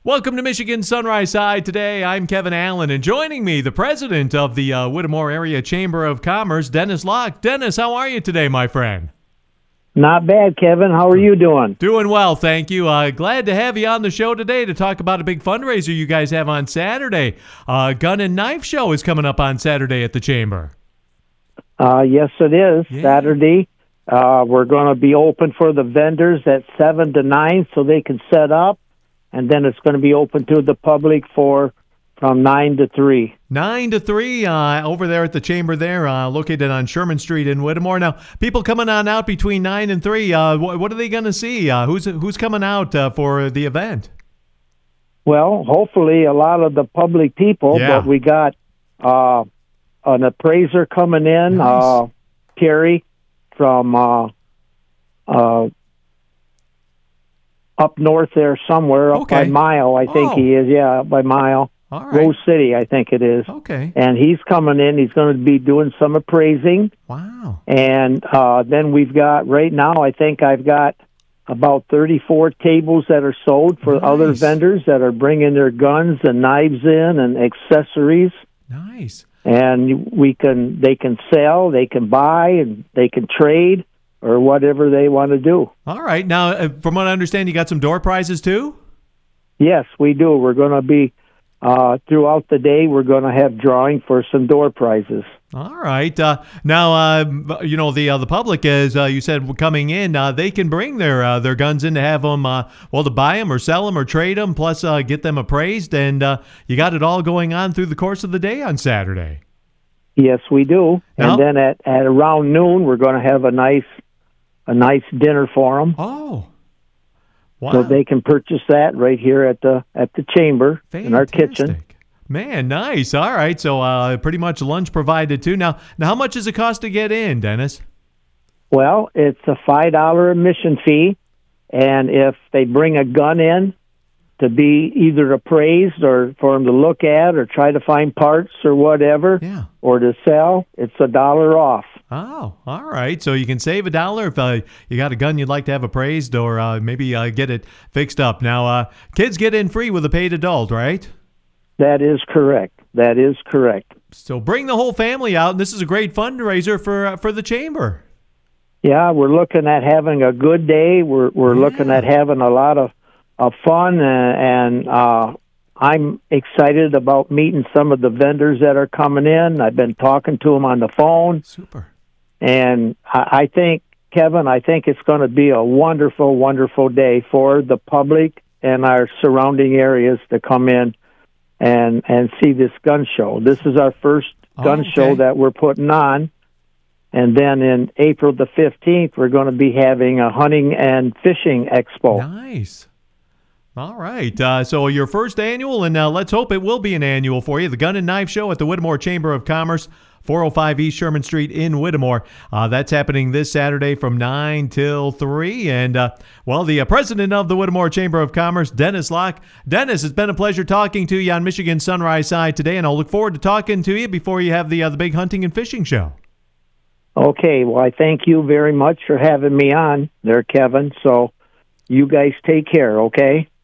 Welcome to Michigan Sunrise Side. Today, I'm Kevin Allen, and joining me, the president of the Whittemore Area Chamber of Commerce, Dennis Locke. Dennis, how are you today, my friend? Not bad, Kevin. How are you doing? Doing well, thank you. Glad to have you on the show today to talk about a big fundraiser you guys have on Saturday. Gun and Knife Show is coming up on Saturday at the Chamber. Yes, it is. Yeah. Saturday. We're going to be open for the vendors at 7 to 9 so they can set up. And then it's going to be open to the public from 9 to 3. 9 to 3 over there at the Chamber there, located on Sherman Street in Whittemore. Now, people coming on out between 9 and 3, what are they going to see? Who's coming out for the event? Well, hopefully a lot of the public people, Yeah. but we got an appraiser coming in, Nice. Terry from up north there somewhere, up by Okay. Mile, I think Oh. he is. Yeah, up by Mile. All right. Rose City, I think it is. Okay. And he's coming in. He's going to be doing some appraising. Wow. And then we've got, right now, I think I've got about 34 tables that are sold for other Nice. vendors that are bringing their guns and knives in and accessories. Nice. And they can sell, they can buy, and they can trade or whatever they want to do. All right. Now, from what I understand, you got some door prizes too? Yes, we do. We're going to be, throughout the day, we're going to have drawing for some door prizes. All right. Now, the public, as you said, coming in, they can bring their guns in to have them, to buy them or sell them or trade them, plus get them appraised. And you got it all going on through the course of the day on Saturday. Yes, we do. Now- And then at around noon, we're going to have a nice dinner for them. Oh, wow. So they can purchase that right here at the chamber in our kitchen. Fantastic. Man, nice. All right. So pretty much lunch provided too. Now, how much does it cost to get in, Dennis? Well, it's a $5 admission fee, and if they bring a gun in to be either appraised or for them to look at or try to find parts or whatever, Yeah. or to sell, it's $1 off. Oh, all right. So you can save $1 if you got a gun you'd like to have appraised or maybe get it fixed up. Now, kids get in free with a paid adult, right? That is correct. That is correct. So bring the whole family out, and this is a great fundraiser for the chamber. Yeah, we're looking at having a good day. We're looking at having a lot of fun, and I'm excited about meeting some of the vendors that are coming in. I've been talking to them on the phone, Super. and I think, Kevin, it's going to be a wonderful, wonderful day for the public and our surrounding areas to come in and see this gun show. This is our first gun okay. show that we're putting on. And then in April the 15th, we're going to be having a hunting and fishing expo. Nice. All right. So your first annual, and let's hope it will be an annual for you, the Gun and Knife Show at the Whittemore Chamber of Commerce, 405 East Sherman Street in Whittemore. That's happening this Saturday from 9 till 3. And, the president of the Whittemore Chamber of Commerce, Dennis Locke. Dennis, it's been a pleasure talking to you on Michigan Sunrise Side today, and I'll look forward to talking to you before you have the big hunting and fishing show. Okay. Well, I thank you very much for having me on there, Kevin. So you guys take care, okay?